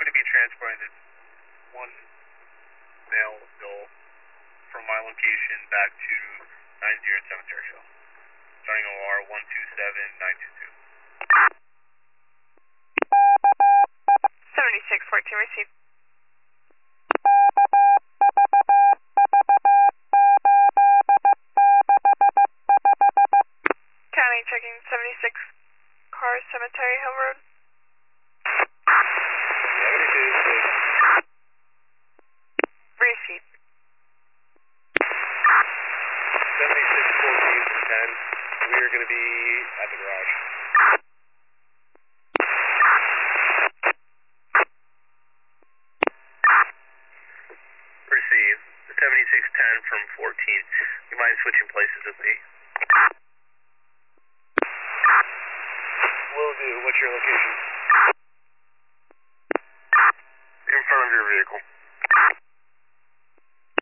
going to be transporting this one male bill from my location back to 90 Cemetery Hill. Starting OR 127922. 7614 received. County checking 76 Cars Cemetery Hill Road. Received. 7614 10. We are going to be at the garage. Received. 7610 from 14. You mind switching places with me?